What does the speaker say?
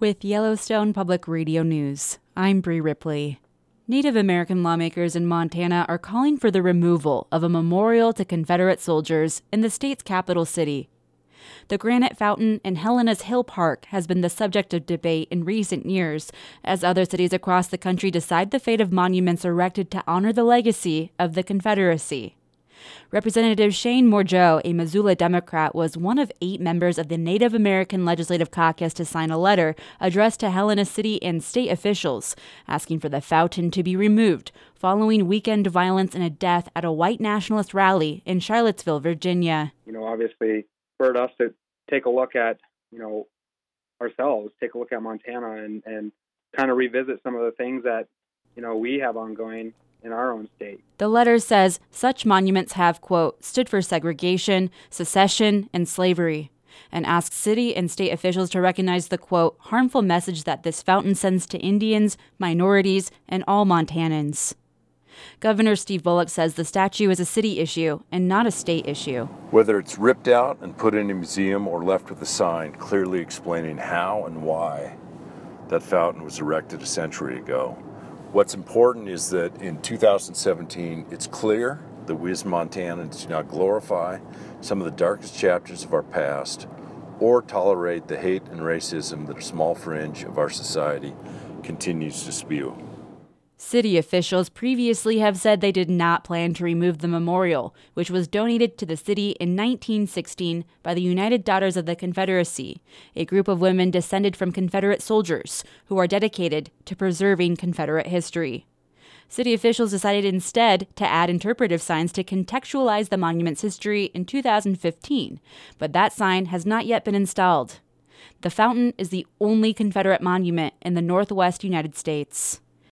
With Yellowstone Public Radio News, I'm Bree Ripley. Native American lawmakers in Montana are calling for the removal of a memorial to Confederate soldiers in the state's capital city. The Granite Fountain in Helena's Hill Park has been the subject of debate in recent years as other cities across the country decide the fate of monuments erected to honor the legacy of the Confederacy. Representative Shane Mourgeot, a Missoula Democrat, was one of 8 members of the Native American Legislative Caucus to sign a letter addressed to Helena City and state officials, asking for the fountain to be removed following weekend violence and a death at a white nationalist rally in Charlottesville, Virginia. Obviously, for us to take a look at, ourselves, take a look at Montana and kind of revisit some of the things that, we have ongoing in our own state. The letter says such monuments have, quote, stood for segregation, secession, and slavery, and asks city and state officials to recognize the, quote, harmful message that this fountain sends to Indians, minorities, and all Montanans. Governor Steve Bullock says the statue is a city issue and not a state issue. Whether it's ripped out and put in a museum or left with a sign clearly explaining how and why that fountain was erected a century ago. What's important is that in 2017, it's clear that we as Montanans do not glorify some of the darkest chapters of our past or tolerate the hate and racism that a small fringe of our society continues to spew. City officials previously have said they did not plan to remove the memorial, which was donated to the city in 1916 by the United Daughters of the Confederacy, a group of women descended from Confederate soldiers who are dedicated to preserving Confederate history. City officials decided instead to add interpretive signs to contextualize the monument's history in 2015, but that sign has not yet been installed. The fountain is the only Confederate monument in the Northwest United States.